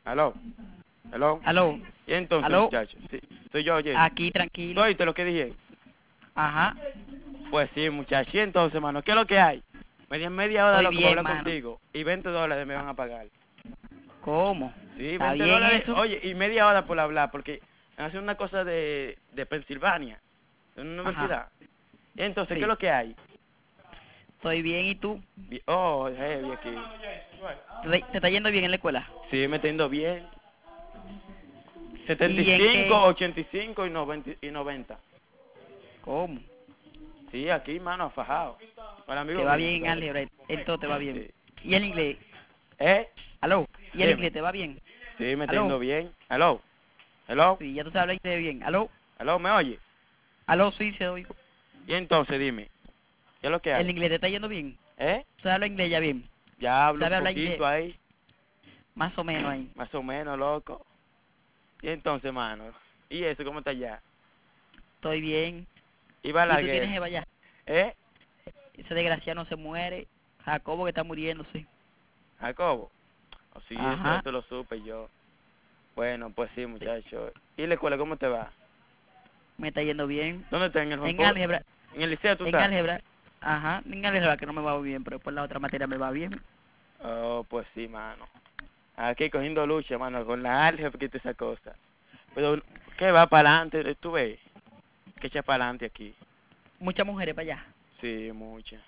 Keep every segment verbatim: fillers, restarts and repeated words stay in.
Aló, aló. Aló, Y entonces, aló, muchachos, sí, soy yo, oye. aquí tranquilo. ¿Oíste lo que dije? Ajá, Pues sí, muchachos. Y entonces, mano, ¿qué es lo que hay? Me dieron media hora, estoy loco, para bien, hablar mano. contigo. Y veinte dólares me van a pagar. ¿Cómo? Sí, ¿Está veinte bien dólares. eso? Oye, y media hora por hablar, porque hacen una cosa de, de Pensilvania, de una Ajá, universidad. Y entonces, ¿qué es sí, lo que hay? estoy bien. ¿Y tú? Vi- Oh, heavy aquí. ¿Te, te está yendo bien en la escuela? Sí, me está yendo bien. setenta y ¿Y en cinco, qué? ochenta y cinco y noventa. Y noventa. ¿Cómo? Sí, aquí, mano, fajado. Para ¿Te amigo va mío, bien tú en sabes. álgebra? En todo te va bien. Sí. ¿Y el inglés? ¿Eh? ¿Aló? ¿Y el Dime. inglés te va bien? Sí, me está ¿Aló? yendo bien. ¿Aló? ¿Aló? Sí, ya tú sabes hablar inglés bien. ¿Aló? ¿Aló? ¿Me oye? ¿Aló? Sí, se oigo. Y entonces, dime, ¿qué es lo que ¿El hay? inglés te está yendo bien? ¿Eh? ¿Sabes hablar inglés ya bien? Ya hablo un ¿Sabes hablar inglés poquito ahí, más o menos ahí? más o menos, loco. Y entonces, mano, ¿y eso cómo está allá? Estoy bien. ¿Y ¿Y Balaguer? tú tienes jeva ya? ¿Eh? Ese desgraciado no se muere. Jacobo que está muriéndose. ¿Jacobo? Oh, sí, eso, Ajá. eso lo supe yo. Bueno, pues sí, Sí, muchacho. ¿Y la escuela cómo te va? me está yendo bien. ¿Dónde estás? ¿En el Juan En Pablo? álgebra, ¿En el liceo tú en estás? álgebra, ajá, en álgebra que no me va muy bien, pero por la otra materia me va bien. Oh, pues sí, mano. Aquí cogiendo lucha, mano, con la álgebra y toda esa cosa. Pero, ¿qué va para adelante? ¿Tú ves? ¿Qué echa para adelante aquí? Muchas mujeres para allá. Sí, muchas.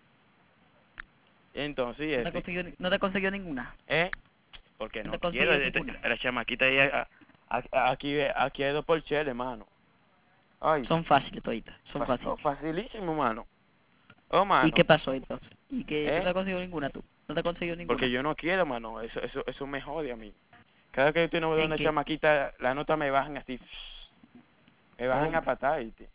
Entonces, ¿y No te eso? consiguió, no te consiguió ninguna. ¿Eh? Porque No no te quiero. consiguió este- ninguna. La chamaquita ahí, a- a- aquí, aquí hay dos por chele, mano. Ay, Son fáciles toditas, son fa- oh, fáciles. facilísimo, mano. Oh, ¿Y mano. qué pasó entonces? ¿Y que no ¿Eh? te consiguió ninguna tú? No te consiguió Porque ninguna. yo no quiero, mano. Eso, eso, eso me jode a mí. Cada vez que yo tengo ¿En una qué? chamaquita, la nota me bajan así. Me bajan a ¿Cómo? patar, ¿viste?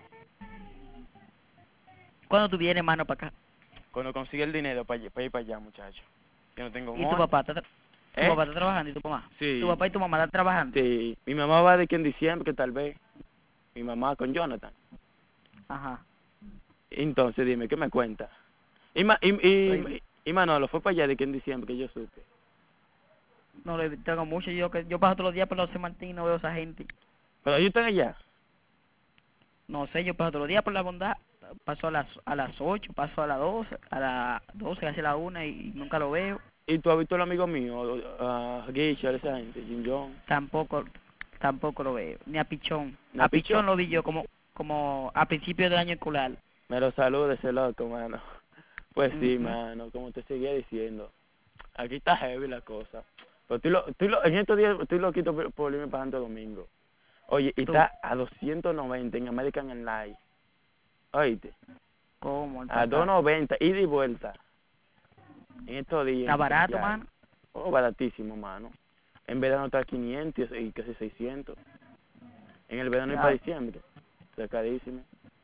¿Cuándo tú vienes, mano, para acá? Cuando consigue el dinero para ir para allá, muchacho. Yo no tengo ¿Y tu money. papá? ¿Está tra- ¿Tu ¿Eh? papá está trabajando y tu mamá? ¿Tu Sí, papá y tu mamá están trabajando? sí. Mi mamá va de que en diciembre, que tal vez. Mi mamá con Jonathan. Ajá. Entonces, dime, ¿qué me cuenta? Y, ma, y, Estoy bien. y, y Manolo fue para allá de que en diciembre que yo supe. No le tengo mucho. Yo que yo paso todos los días por la José Martín y no veo a esa gente. Pero ellos están allá. No sé, yo paso todos los días por la bondad, paso a las a las ocho, paso a las doce, a las doce, casi a la una y nunca lo veo. Y tú has visto al amigo mío, a Geisha, esa gente, Jim John, Tampoco tampoco lo veo, ni a Pichón. A Napicho. Pichón lo vi yo como como a principios del año escolar. Me lo saluda ese loco, mano. Pues sí, Ujú. mano, como te seguía diciendo. Aquí está heavy la cosa. Pero estoy, lo, estoy lo, en estos días estoy loquito por, por irme para Santo Domingo. Oye, y Tú, está a doscientos noventa en American Airlines. Oíste, ¿cómo el a pasaje? doscientos noventa ida y vuelta. En estos días Está barato, especial. mano. Oh, baratísimo, mano. En verano está a quinientos y casi seiscientos. En el verano y para Ya, diciembre. Está carísimo.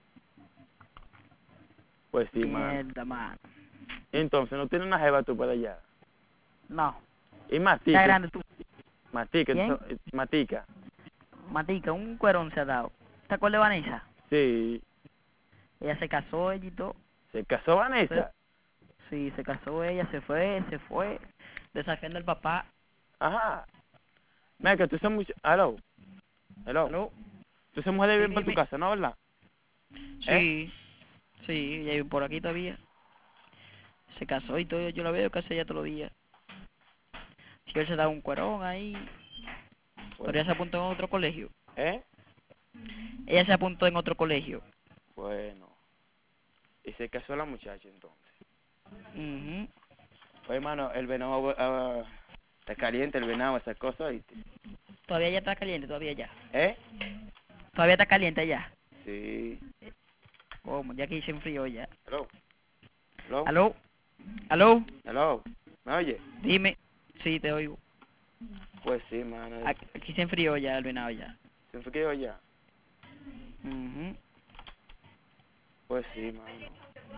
Pues sí, mano. mierda, mano. Entonces, ¿no tiene una jeva tú para allá? No, Y está Matica, grande tú. Matica, ¿Quién? eso- Matica. Matica, un cuerón se ha dado. ¿Te acuerdas de Vanessa? Sí. Ella se casó, ella y todo. ¿Se casó Se- Vanessa? sí, se casó ella, se fue, se fue, desafiando al papá. Ajá. Mira, que tú sos mucho... Hello. Hello. ¿Aló? Tú sos mujer de Sí, bien por tu dime. casa, ¿no, verdad? ¿Eh? Sí, sí, ella vive por aquí todavía. Se casó y todo, yo la veo casi ella todos los días. Si él se da un cuerón ahí, pero Pues, ella se apuntó en otro colegio. ¿eh? Ella se apuntó en otro colegio. Bueno. Y se casó la muchacha entonces. Mhm. Pues, hermano, el venado ah, está caliente, el venado, esas cosas, ¿viste? Todavía ya está caliente, todavía ya. ¿Eh? Todavía está caliente allá. Sí. ¿Cómo? Ya que se enfrió ya. Hello. Hello. ¿Aló? ¿Aló? Hello. ¿Me oye? Dime. Sí, te oigo. Pues sí, mano. Aquí aquí se enfrió ya el venado ya. ¿Se enfrió ya? Mhm. Pues sí, mano.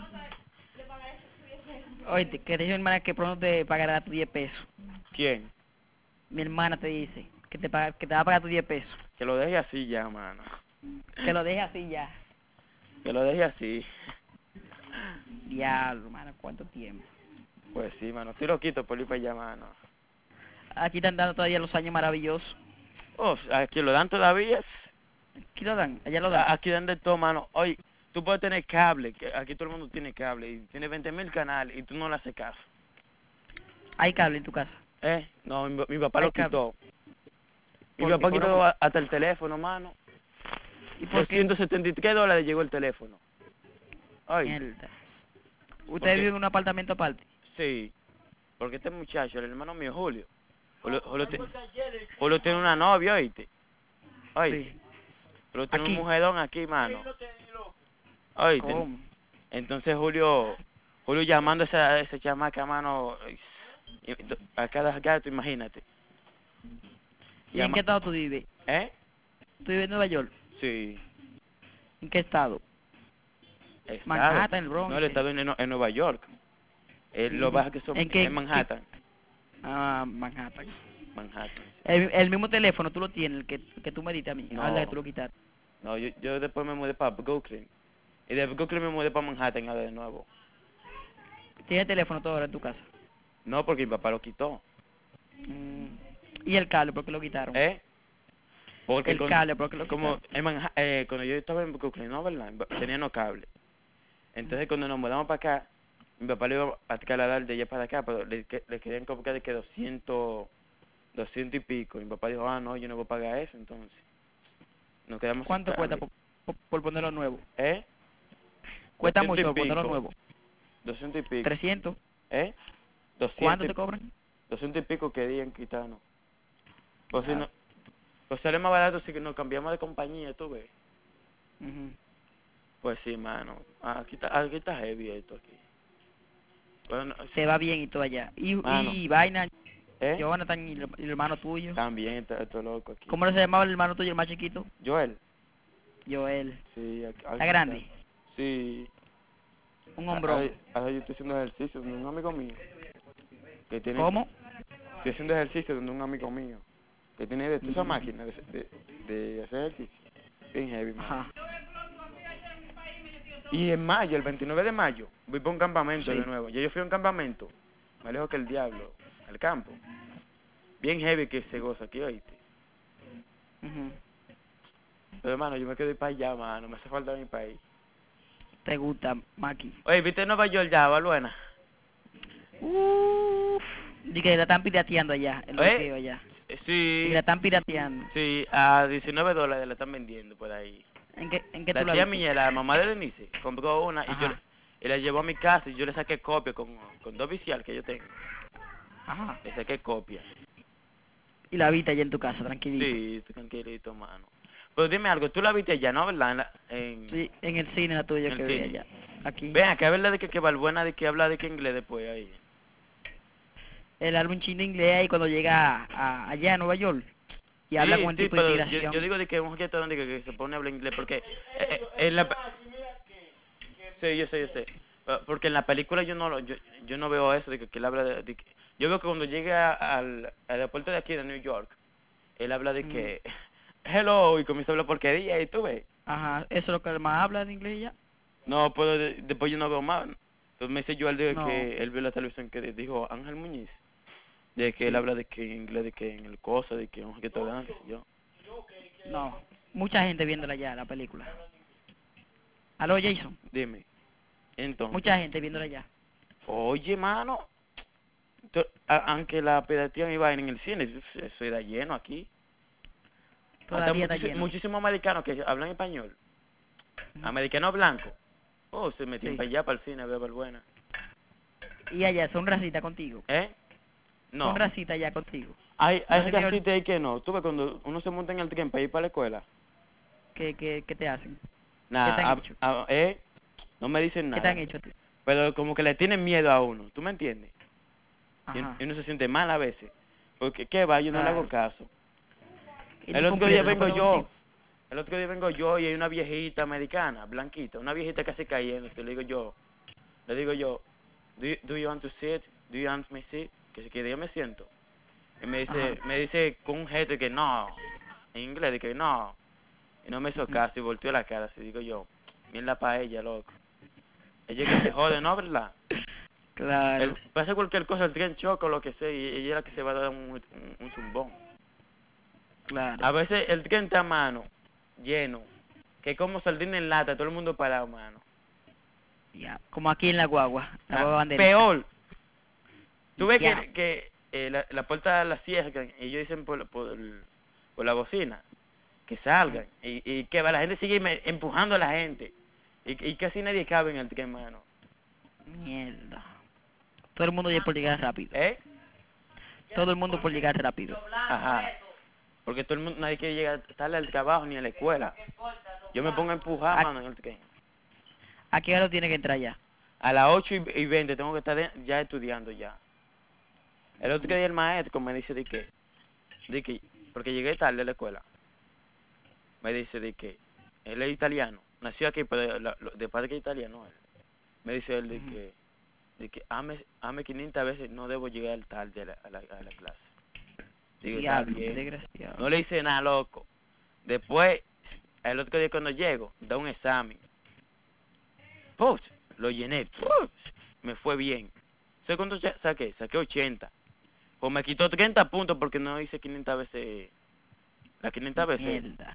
Oye, te- que te dice mi hermana que pronto te pagará tus diez pesos. ¿Quién? Mi hermana te dice que te, paga, que te va a pagar tus diez pesos. Que lo deje así ya, mano. Que lo deje así ya. Que lo deje así. Diablo, hermano, ¿cuánto tiempo? Pues sí, mano. Estoy loquito por ir para allá, mano. aquí están dando todavía los años maravillosos. Oh, aquí lo dan todavía. Aquí lo dan, allá lo dan. A- Aquí dan de todo, mano. Oye, tú puedes tener cable, que aquí todo el mundo tiene cable, y tiene veinte mil canales, y tú no le haces caso. Hay cable en tu casa. ¿Eh? No, mi, mi papá Hay lo cable. quitó. Mi ¿Por qué? papá ¿Por quitó amor? a- hasta el teléfono, mano. ¿Y por qué? doscientos setenta y tres dólares llegó el teléfono. Ay, Mierda. ¿por ¿Ustedes qué? viven en un apartamento aparte? Sí, porque este muchacho, el hermano mío, Julio, Julio, Julio, te- Julio tiene una novia, oíste. Oíste, Sí. Julio tiene un Aquí. mujerón aquí, mano. Oíste, ¿Cómo? entonces Julio, Julio llamando a esa, a esa chamaca, mano, y- a cada gato, imagínate. ¿Y en Llama, qué estado tú vives? ¿eh? ¿Tú vives en Nueva York? Sí, ¿En qué estado? estado. Manhattan, el Bronx. No, el estado en, en Nueva York. Eh, lo Ujú. baja que son ¿En qué? en Manhattan. Ah, Manhattan. Manhattan. El, el mismo teléfono tú lo tienes, el que, que tú me diste a mí. No. Habla que tú lo quitaste. No, yo, yo después me mudé para Brooklyn. Y de Brooklyn me mudé para Manhattan ahora de nuevo. ¿Tienes teléfono todo ahora en tu casa? No, porque mi papá lo quitó. Mm. ¿Y el cable? ¿Por qué lo quitaron? ¿Eh? Porque El con- cable, ¿por qué lo como quitaron? en Manha- eh, cuando yo estaba en Brooklyn, ¿no, verdad? En Ba- Tenía no cable. Entonces cuando nos mudamos para acá, mi papá le iba a trasladar de allá para acá, pero le, que- le querían cobrar de que doscientos, doscientos y pico. Y mi papá dijo, ah, no, yo no voy a pagar eso, entonces. Nos quedamos sin ¿Cuánto cuesta cable. por, por, por ponerlo nuevo? ¿Eh? ¿Cuesta doscientos mucho y por ponerlo pico. nuevo? Doscientos y pico. ¿trescientos? ¿Eh? ¿Cuánto Doscientos, te cobran? doscientos y pico querían quitarnos. Pues si Ah, no, pues sale más barato si que nos cambiamos de compañía, tú ves. ujú. Pues sí, mano. Ah, Aquí está, aquí está heavy esto aquí. Bueno, Te va bien y todo allá. Y, mano, y vaina, ¿eh? Jonathan y el, y el hermano tuyo. También está esto loco aquí. ¿Cómo se llamaba el hermano tuyo, el más chiquito? Joel. Joel. Sí, aquí, aquí ¿Está grande? Sí. Un A- hombrón. Ahora ahora yo estoy haciendo ejercicio donde un amigo mío. Que tiene, ¿Cómo? Estoy haciendo ejercicio donde un amigo mío. Que tiene de toda esa Mm. máquina de, de, de hacer ejercicio. Bien heavy, mano. Ajá. Y en mayo, el veintinueve de mayo, voy para un campamento Sí. de nuevo. Ya yo fui a un campamento, más lejos que el diablo, al campo. Bien heavy que se goza aquí, oíste. Ujú. Pero hermano, yo me quedo para allá, mano, me hace falta mi país. ¿Te gusta, Maki? Oye, ¿viste Nueva York ya, Baluena? Uff. Dice que la están pirateando allá, el ¿Eh? bloqueo allá. Eh, Dice Sí, que la están pirateando. sí, a diecinueve dólares la están vendiendo por ahí. ¿En qué, en qué La tú la tía viste? mía, la mamá de Denise, compró una y yo Ajá. y la llevó a mi casa y yo le saqué copia con, con dos vicial que yo tengo. Ajá. Le saqué copia. Y la viste allá en tu casa, tranquilito. Sí, estoy tranquilito, mano. Pero dime algo, tú la viste allá, ¿no? ¿Verdad? En, la, en, Sí, en el cine la tuya en que el vi cine. allá. Aquí. Vean, que verdad de que, que Balbuena de que habla de que inglés después ahí. El álbum chino inglés ahí cuando llega a, a- allá a Nueva York. Y habla Sí, con el sí, tipo de pero yo, inmigración. yo digo de que un reggaetón de que, que se pone a hablar inglés porque eh, eh, en la... Sí, yo sé, yo sé. Ah, porque en la película yo no lo, yo, yo no veo eso de que, que él habla de, de que... Yo veo que cuando llega al aeropuerto de aquí de New York, él habla de que... Hello, y comienza a hablar porquería y tú ves. Ajá, eso es lo que más habla en inglés ya. No, pero de- después yo no veo más. Entonces me dice yo al de No. que él vio la televisión que dijo Ángel Muñiz. De que él Sí. habla de que en inglés, de que en el cosa, de que un reggaetón, qué sé yo. No. Mucha gente viéndola ya, la película. Aló, Jason. Dime. Entonces, Mucha gente viéndola ya. oye, mano, tú- a- aunque la piratería iba en el cine, eso era lleno aquí. Hasta Todavía está muchis- lleno. muchísimos americanos que hablan español, americanos blancos, oh, se metían Sí. para allá, para el cine, a ver Balbuena. Y allá son racistas contigo. ¿Eh? No. Son racistas allá contigo. Hay, hay No, señor. racistas ahí que no. Tú ves cuando uno se monta en el tren para ir para la escuela. ¿Qué, qué, qué te hacen? Nada, te han a- hecho? a- eh, no me dicen ¿Qué nada. te han hecho a ti? Pero como que le tienen miedo a uno, ¿tú me entiendes? Y, Ajá. y uno se siente mal a veces. Porque, ¿qué va? Yo no le Claro. hago caso. ¿Y El tú otro día completas, no vengo puedes yo. contigo? El otro día vengo yo y hay una viejita americana, blanquita, una viejita casi cayendo. Le digo yo, le digo yo, do you, do you want to sit? Do you want me sit? Que si quiere yo me siento. Y me dice, Ajá. me dice con un gesto que no, en inglés, de que no. Y no me hizo Ujú. caso y volteó la cara, así digo yo, mierda para ella, loco. Ella que se jode, ¿no, verdad? Claro. El, pasa cualquier cosa, el tren choca o lo que sea, y ella es la que se va a dar un, un, un zumbón. Claro. A veces el tren está a mano, lleno, que como sardina en lata, todo el mundo parado, mano. Ya. Como aquí en la guagua. La Ah, guagua banderita. peor. Tú ves Ya. que, que eh, la, la puerta la cierran y ellos dicen por, por, por la bocina que salgan. Y, y que va, la gente sigue me- empujando a la gente. Y, y casi nadie cabe en el tren, mano. Mierda. Todo el mundo ya por llegar rápido. ¿Eh? Todo el mundo por llegar rápido. Ajá. Porque todo el mundo, nadie quiere llegar tarde al trabajo ni a la escuela. Yo me pongo a empujar, ¿A, mano, en el tren. ¿A qué hora tiene que entrar ya? A las ocho y y veinte tengo que estar de- ya estudiando ya. El otro día el maestro me dice de que, de que, porque llegué tarde a la escuela, me dice de que él es italiano, nació aquí, pero la- lo- de padre que es italiano él. Me dice él de Ujú. que, de que ame, ame quinientas veces, no debo llegar tarde a la, a la, a la clase. Digo, está Diablo, qué bien. desgraciado. No le hice nada, loco. Después, el otro día cuando llego, da un examen. Puf, lo llené. Puf, me fue bien. ¿Sabes cuánto sa- saqué? Saqué ochenta. Pues me quitó treinta puntos porque no hice quinientas veces. Las quinientas veces. Mierda.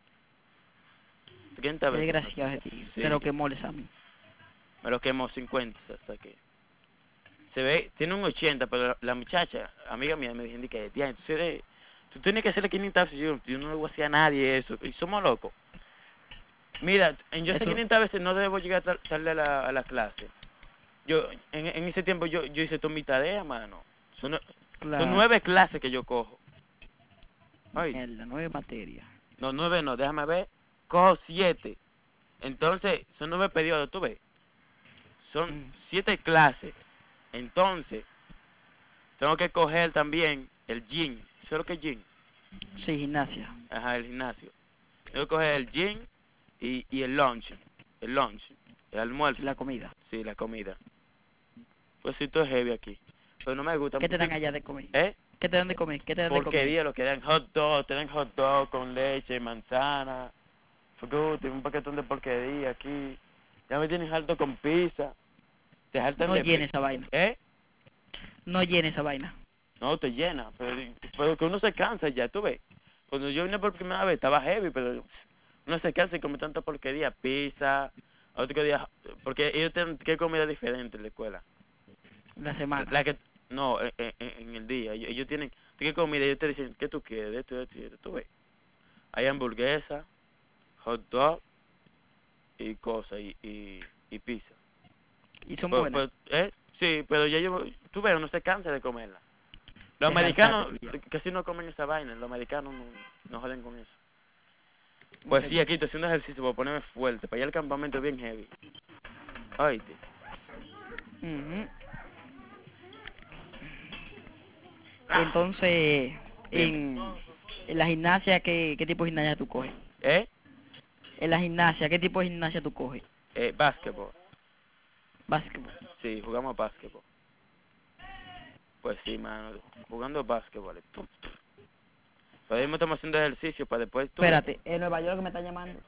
treinta Qué veces. ¿no? desgraciado ese tío. Sí. Te lo quemó el examen. Me lo quemó cincuenta, sa- saqué. Se ve, tiene un ochenta, pero la, la muchacha, amiga mía, me dijo que, tía, tú, eres- tú tienes que hacerle quinientas veces. Yo, yo no le voy a hacer a nadie eso. Y somos locos. Mira, en yo sé Eso- quinientas veces no debo llegar tar- tarde a la, a la clase. Yo, en, en ese tiempo yo, yo hice toda mi tarea, mano. Son, nue- Claro. son nueve clases que yo cojo. Ay, Mierda, nueve materias. no, nueve no, déjame ver. Cojo siete. Entonces, son nueve periodos, tú ves. Son Mm. siete clases. Entonces, tengo que coger también el gym. ¿Sabes lo que es gym? Sí, gimnasia. Ajá, el gimnasio. Tengo que coger el gym y, y el lunch. El lunch. El almuerzo. La comida. Sí, la comida. Pues sí, todo es heavy aquí. Pero no me gusta. ¿Qué te dan allá de comer? ¿Eh? ¿Qué te dan de comer? ¿Qué te dan de comer? Porquería, lo que dan hot dog, te dan hot dog con leche, manzana, fruta, un paquetón de porquería aquí. Ya me tienen harto con pizza. Te hartan No de... llena esa vaina. ¿Eh? No llena esa vaina. No, te llena, pero, pero que uno se cansa ya, tú ves. Cuando yo vine por primera vez estaba heavy, pero uno se cansa y come tanta porquería, pizza, otro día, porque ellos tienen que comida diferente en la escuela. La semana. La que, no, en, en- en el día, ellos, ellos tienen que comida, ellos te dicen, ¿qué tú quieres? De esto, de esto, y de esto, tú ves. Hay hamburguesa, hot dog y cosas, y, y, y pizza. Y son Pues, buenas. pues, ¿eh? Sí, pero ya yo, tú ves, uno se cansa de comerla. Los Te americanos hartaste, ya. casi no comen esa vaina, los americanos no, no joden con eso. Pues sí, aquí estoy haciendo ejercicio para ponerme fuerte, para ir al campamento bien heavy. Oíste. Ujú. Entonces, en, en la gimnasia, ¿qué, ¿qué tipo de gimnasia tú coges? ¿Eh? En la gimnasia, ¿qué tipo de gimnasia tú coges? Eh, básquetbol. Básquetbol. Sí, jugamos básquetbol. Pues sí, mano, jugando básquetbol. Pero ahí estamos haciendo ejercicio para después tú. Espérate, en Nueva York me está llamando.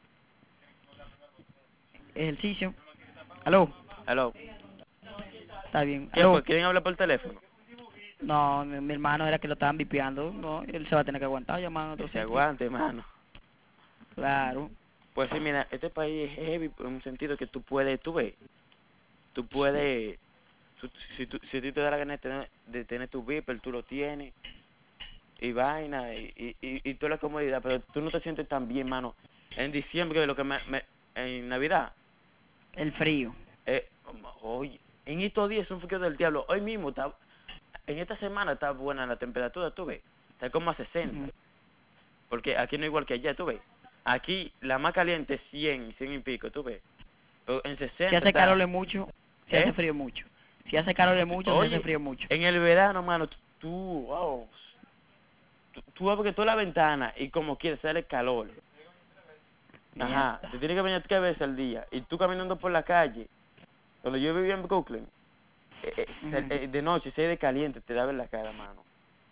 Ejercicio. ¿Aló? Aló. Está bien. ¿Quién ¿Aló? fue? ¿Quieren hablar por teléfono? No, mi, mi hermano era que lo estaban vipeando. No, él se va a tener que aguantar llamando a otro Que se sitio. aguante, mano. Claro. Pues sí, mira, este país es heavy en un sentido que tú puedes, tú ves, tú puedes, tú- si, tú, si a ti te da la gana de tener, de tener tu beeper, tú lo tienes, y vaina, y, y, y, y toda la comodidad, pero tú no te sientes tan bien, mano. En diciembre, lo que me, me en Navidad, El frío. eh, oye, en estos días es un frío del diablo, hoy mismo, está, en esta semana está buena la temperatura, tú ves, está como a sesenta, Ujú. porque aquí no es igual que allá, tú ves. Aquí la más caliente es cien, cien y pico, tú ves. Pero en sesenta Si hace está- calor es mucho, si ¿Eh? hace frío mucho. Si hace calor es mucho, si Oye, hace frío mucho. en el verano, mano, tú, tú, wow, tú, tú abres toda la ventana y como quieres sale calor. Ajá, Mierda. te tienes que bañar tres veces al día. Y tú caminando por la calle, cuando yo vivía en Brooklyn, eh, eh, se- Ujú. eh, de noche, si hay de caliente, te daba en la cara, mano.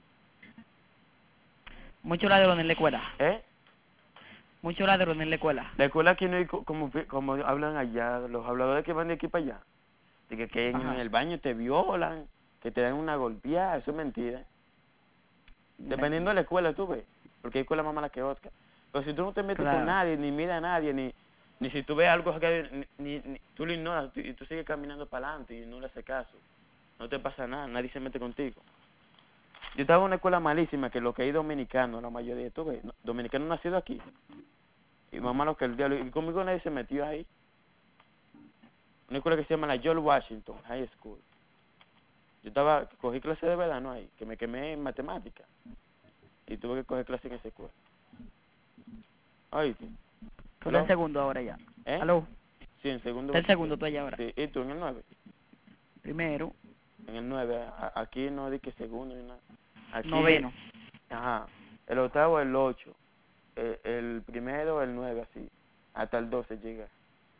Muchos ladrones en la escuela. ¿Eh? Muchos ladrones en la escuela. La escuela aquí no hay co- como, como hablan allá, los habladores que van de aquí para allá. De que, que en Ajá. el baño te violan, que te dan una golpeada, eso es mentira. Dependiendo de la escuela, tú ves, porque hay escuelas más malas que otras. Pero si tú no te metes con Claro. nadie, ni miras a nadie, ni, ni si tú ves algo que ni, ni, ni- tú lo ignoras tú- y tú sigues caminando para adelante y no le haces caso, no te pasa nada, nadie se mete contigo. Yo estaba en una escuela malísima que lo que hay dominicanos, la mayoría, tú ves, no- dominicanos nacidos aquí, y más malo que el diablo, y conmigo nadie se metió ahí. Una escuela que se llama la George Washington High School. Yo estaba, cogí clase de verano ahí, que me quemé en matemática, y tuve que coger clase en esa escuela. Oíste, Tú estás en ¿aló? segundo ahora ya. ¿Eh? Aló. Sí, en segundo Está en bachiller. segundo tú allá ahora. Sí, ¿y tú en el nueve? Primero. En el nueve, a- aquí no di que segundo ni nada. Aquí, Noveno. ajá, el octavo, el ocho, el, el primero, el nueve, así, hasta el doce llega.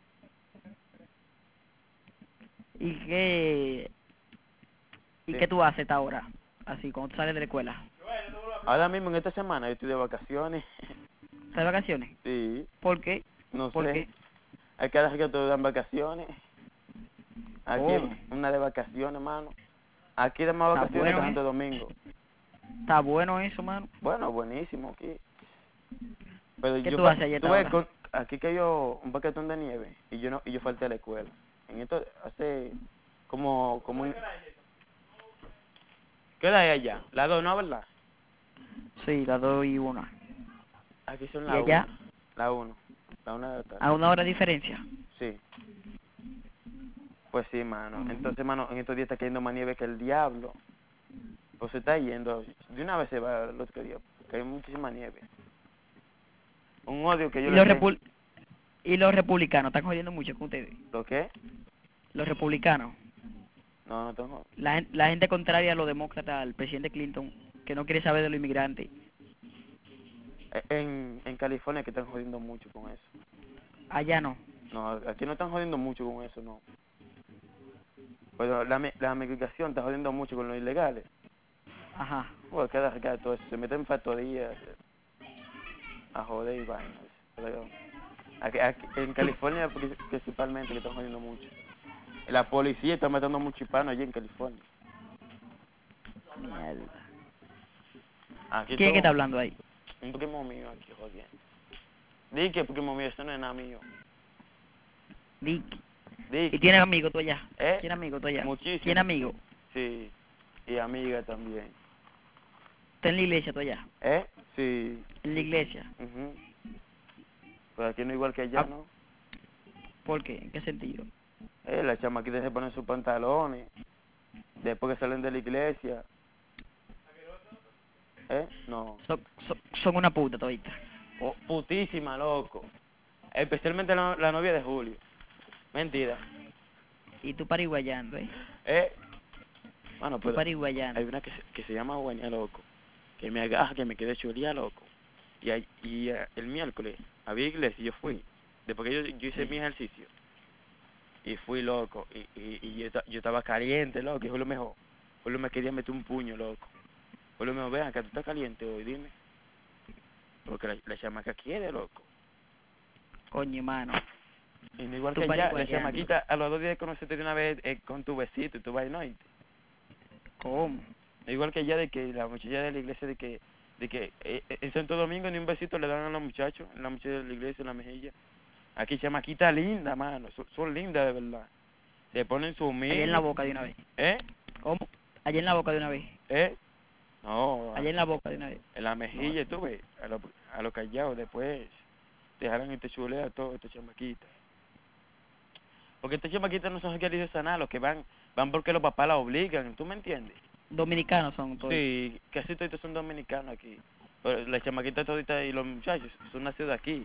¿Y qué, y Sí. qué tú haces hasta ahora? Así, cuando tú sales de la escuela. Ahora mismo en esta semana yo estoy de vacaciones. ¿Estás de vacaciones? Sí, ¿Por qué? no ¿Por sé. qué? Hay cada que te dan vacaciones. Aquí ¿Cómo? una de vacaciones, mano. Aquí de más Está vacaciones que bueno, Santo ¿eh? Domingo. Está bueno eso, mano. Bueno, buenísimo aquí. Pero ¿Qué yo tú fa- haces allá hasta tuve ahora? con, aquí cayó un paquetón de nieve y yo no y yo falté a la escuela. En esto hace como como un, ¿qué hora es allá? La dos, ¿no, verdad? Sí, la doy una. Aquí son ¿Y la allá? una. La uno. La una de la tarde. ¿A una hora de diferencia? Sí. Pues sí, mano. Ujú. Entonces, mano, en estos días está cayendo más nieve que el diablo. Pues se está yendo. De una vez se va el otro día. Porque hay muchísima nieve. Un odio que yo ¿Y le los, tengo. repul y los republicanos están jodiendo mucho con ustedes? ¿Lo qué? Los republicanos. No, no tengo. La, gen- la gente contraria a los demócratas, al presidente Clinton, que no quiere saber de los inmigrantes. E- En, en California que están jodiendo mucho con eso. Allá no. No, aquí no están jodiendo mucho con eso, no. Pero la, mi- la migración está jodiendo mucho con los ilegales. Ajá. Pues cada cada todo eso. Se meten en factorías eh, a joder y vainas. Pero aquí, aquí, en California pri- principalmente que están jodiendo mucho. La policía está matando mucho hispano allí en California. Mierda. Aquí ¿Quién es que está todo hablando ahí? un primo mío aquí jodiendo. Di que primo mío, eso no es nada mío. Dick. Di ¿Y que, tienes amigos tú allá? ¿eh? ¿Tienes amigos tú allá? ¿Tienes Muchísimo. amigos? Sí. Y amiga también. ¿Está en la iglesia tú allá? ¿Eh? Sí. ¿En la iglesia? mhm Pero aquí no igual que allá, Ah, ¿no? ¿por qué? ¿En qué sentido? Eh, las chamaquitas se ponen sus pantalones. Después que salen de la iglesia. ¿Eh? No. Son, son, son una puta todita. Oh, putísima, loco. Especialmente la, la novia de Julio. Mentira. Y tú pariguayando, ¿eh? ¿Eh? Bueno, Tú pues pariguayando. hay una que se, que se llama Guaña, loco. Que me agaja, que me quedé chulía, loco. Y, ahí- y eh, el miércoles había iglesia y yo fui. Después que yo, yo hice Sí. mi ejercicio. Y fui, loco. Y, y, y yo, ta- yo estaba caliente, loco. Y Julio me dijo, Julio me quería meter un puño, loco. Julio me dijo, vean, que tú estás caliente hoy, dime. Porque la, la chamaca quiere, loco. Coño, mano. Y no igual Tú que ya, la pariguayando. chamaquita a los dos días de conocerte de una vez eh, con tu besito y tu vaina, ¿oíste? ¿Cómo? No igual que ya de que la muchacha de la iglesia de que de que eh, eh, en Santo Domingo ni un besito le dan a los muchachos, la muchacha de la iglesia en la mejilla. Aquí chamaquita linda, mano, son, son lindas de verdad. Se ponen su Allá en la mini, boca de una vez. ¿eh? ¿Cómo? Allá en la boca de una vez. ¿Eh? No, Allá en la boca de una vez. en la No. mejilla, tú ves, a lo, a lo callado después dejaron este chulea a todos estos chamaquitas. Porque estas chamaquitas no son queridos sanar, los que van van porque los papás la obligan, ¿tú me entiendes? Dominicanos son todos. Sí, casi todos son dominicanos aquí. Pero las chamaquitas toditas y los muchachos son nacidos aquí.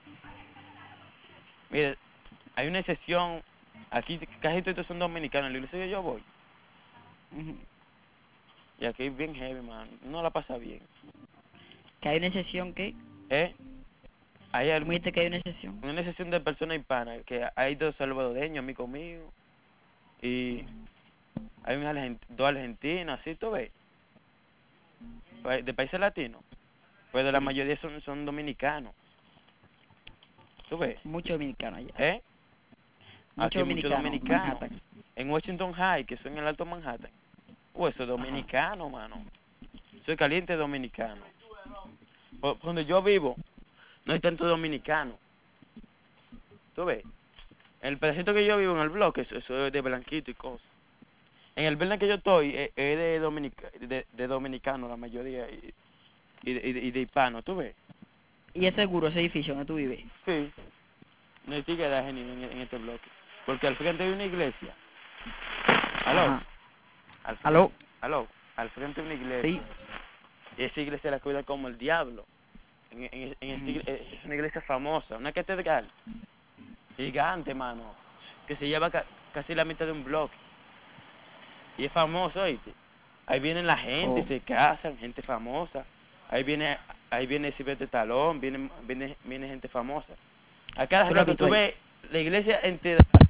Mire, hay una excepción, aquí casi todos son dominicanos, en la iglesia que yo voy. Ujú. Y aquí es bien heavy, man, no la pasa bien. Que hay una excepción que... ¿Eh? Hay ¿Tú algo, me dijiste que hay una excepción? una excepción de personas hispanas, que hay dos salvadoreños, amigos míos, y hay un argent- dos argentinos, así tú ves, pa- de países latinos. Pero la Sí. mayoría son, son dominicanos. ¿Tú ves? Muchos dominicanos allá. ¿Eh? Aquí Muchos hay muchos dominicanos. dominicanos. Manhattan. en Washington High, que son en el Alto Manhattan. Oh, eso es dominicano, mano. Soy caliente dominicano. Por, por donde yo vivo, no hay tanto dominicano. ¿Tú ves? En el pedacito que yo vivo, en el bloque, eso, eso es de blanquito y cosas. En el verde que yo estoy, es, es de, dominica, de, de dominicano la mayoría, y, y, de, y, de, y de hispano, ¿tú ves? ¿Y es seguro ese edificio donde tú vives? Sí. No hay tigueraje ni en, en este bloque. Porque al frente hay una iglesia. ¿Aló? Ajá. Al frente, ¿Aló? ¿Aló? Al frente hay una iglesia. Sí. Y esa iglesia la cuida como el diablo. En, en, en esta Mm. iglesia, es una iglesia famosa, una catedral gigante, mano, que se lleva ca, casi la mitad de un bloque. Y es famoso, ¿oíste? Ahí viene la gente, Oh. se casan, gente famosa. Ahí viene, ahí viene Silvestre Stallone, viene, viene, viene gente famosa. A cada ¿Tú lo has rato visto tú ahí? ves la iglesia entera